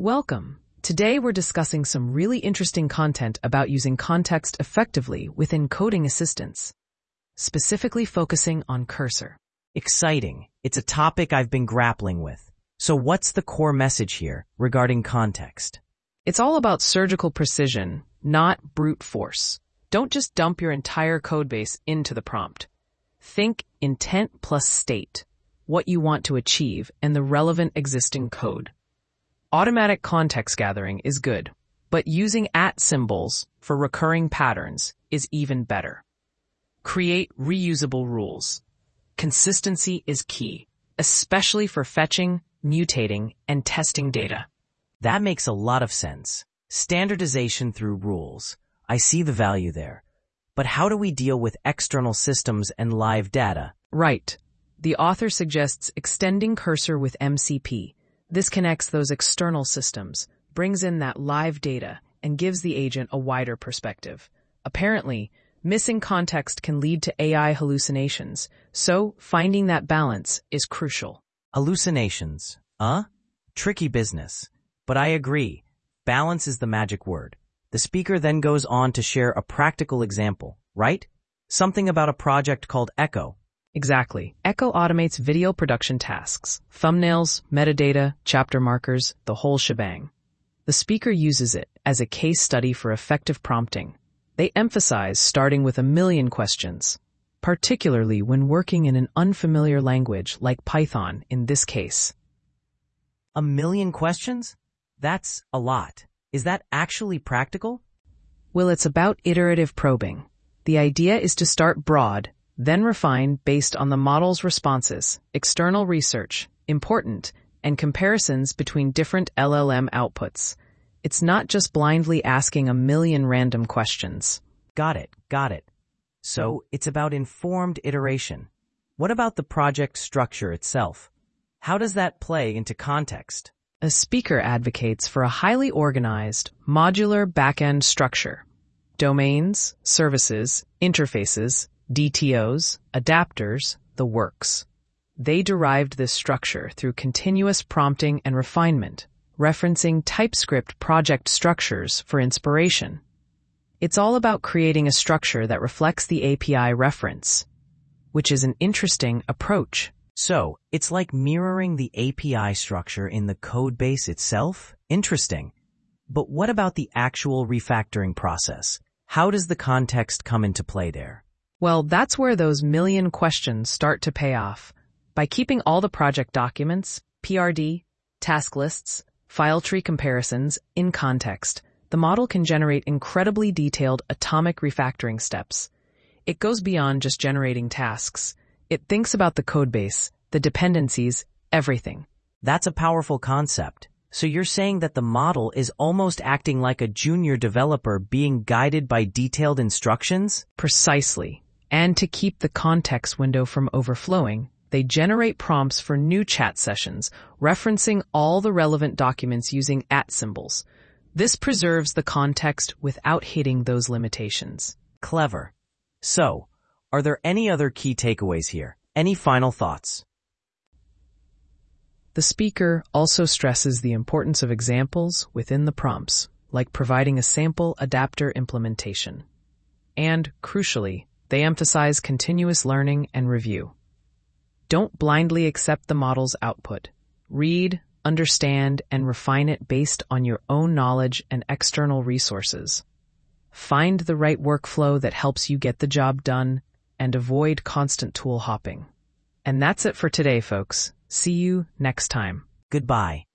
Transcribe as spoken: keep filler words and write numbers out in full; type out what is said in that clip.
Welcome. Today we're discussing some really interesting content about using context effectively within coding assistance, specifically focusing on cursor. Exciting. It's a topic I've been grappling with. So what's the core message here regarding context? It's all about surgical precision, not brute force. Don't just dump your entire codebase into the prompt. Think intent plus state, what you want to achieve, and the relevant existing code. Automatic context gathering is good, but using at symbols for recurring patterns is even better. Create reusable rules. Consistency is key, especially for fetching, mutating, and testing data. That makes a lot of sense. Standardization through rules. I see the value there. But how do we deal with external systems and live data? Right. The author suggests extending cursor with M C P. This connects those external systems, brings in that live data, and gives the agent a wider perspective. Apparently, missing context can lead to A I hallucinations, so finding that balance is crucial. Hallucinations. Uh? Tricky business. But I agree. Balance is the magic word. The speaker then goes on to share a practical example, right? Something about a project called Echo. Exactly. Echo automates video production tasks, thumbnails, metadata, chapter markers, the whole shebang. The speaker uses it as a case study for effective prompting. They emphasize starting with a million questions, particularly when working in an unfamiliar language like Python in this case. A million questions? That's a lot. Is that actually practical? Well, it's about iterative probing. The idea is to start broad, then refine based on the model's responses, external research, important, and comparisons between different L L M outputs. It's not just blindly asking a million random questions. Got it, got it. So it's about informed iteration. What about the project structure itself? How does that play into context? A speaker advocates for a highly organized, modular backend structure. Domains, services, interfaces, D T Os, adapters, the works. They derived this structure through continuous prompting and refinement, referencing TypeScript project structures for inspiration. It's all about creating a structure that reflects the A P I reference, which is an interesting approach. So, it's like mirroring the A P I structure in the code base itself? Interesting. But what about the actual refactoring process? How does the context come into play there? Well, that's where those million questions start to pay off. By keeping all the project documents, P R D, task lists, file tree comparisons in context, the model can generate incredibly detailed atomic refactoring steps. It goes beyond just generating tasks. It thinks about the codebase, the dependencies, everything. That's a powerful concept. So you're saying that the model is almost acting like a junior developer being guided by detailed instructions? Precisely. And to keep the context window from overflowing, they generate prompts for new chat sessions, referencing all the relevant documents using at symbols. This preserves the context without hitting those limitations. Clever. So, are there any other key takeaways here? Any final thoughts? The speaker also stresses the importance of examples within the prompts, like providing a sample adapter implementation. And, crucially, they emphasize continuous learning and review. Don't blindly accept the model's output. Read, understand, and refine it based on your own knowledge and external resources. Find the right workflow that helps you get the job done and avoid constant tool hopping. And that's it for today, folks. See you next time. Goodbye.